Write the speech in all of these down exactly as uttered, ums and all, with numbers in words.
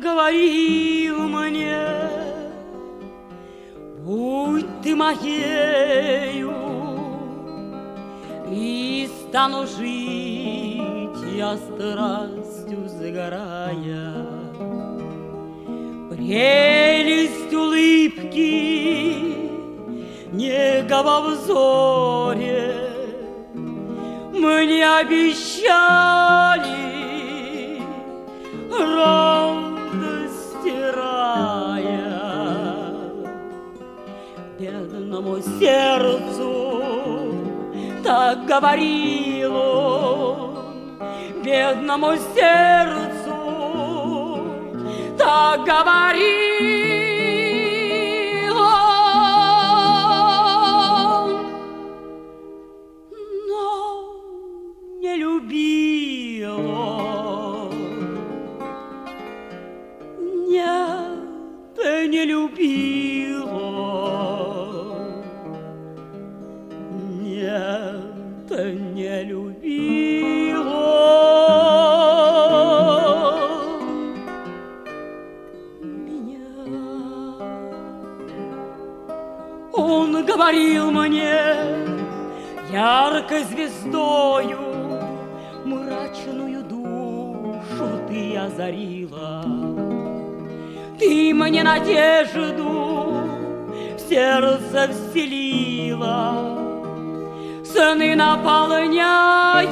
говорил мне: будь ты моею, и стану жить я страстью сгорая. Прелесть улыбки, нега во взоре мне обещали, радости рая. Бедному сердцу так говорил он, бедному сердцу так говорил он, но не любил он. Нет, не любил он. Нет, не любил он меня. Он говорил мне яркой звездою, мрачную душу ты озарила. Ты мне надежду в сердце вселила, сны наполняя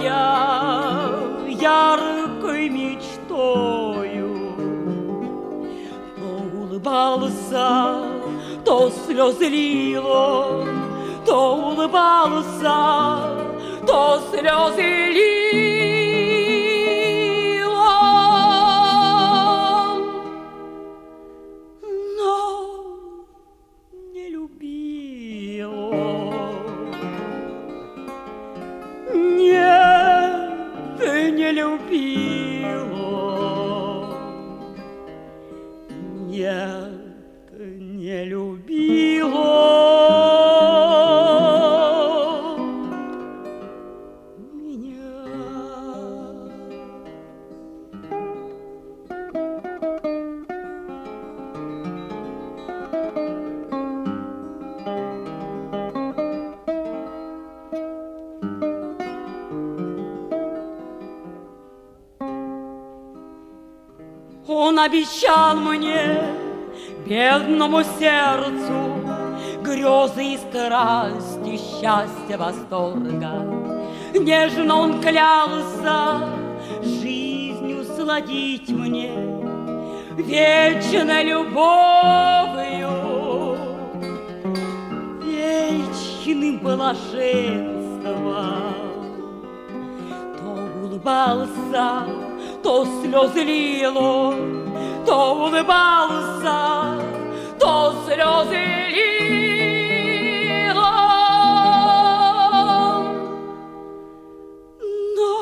яркой мечтою. То улыбался, то слезы лил он, то улыбался, то слезы лил он, но не любил он. Нет, не любил он. Нет, не любил он меня. Он обещал мне, бедному сердцу, грезы и страсти, счастья, восторга. Нежно он клялся жизнью сладить мне, вечной любовью, вечным блаженством. То улыбался, то слезы лил он, то улыбался, то слезы лил он, но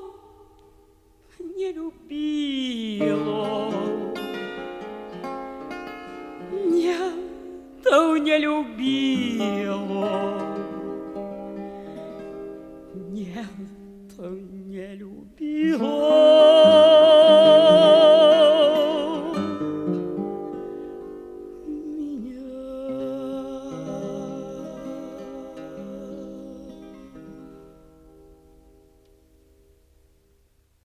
не любил он. Нет, не любил он. Нет, не любил он.